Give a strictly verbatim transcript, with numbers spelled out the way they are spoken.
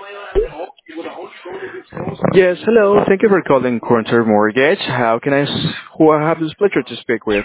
Yes, hello. Thank you for calling Corner Mortgage. How can I, s- who I have the pleasure to speak with?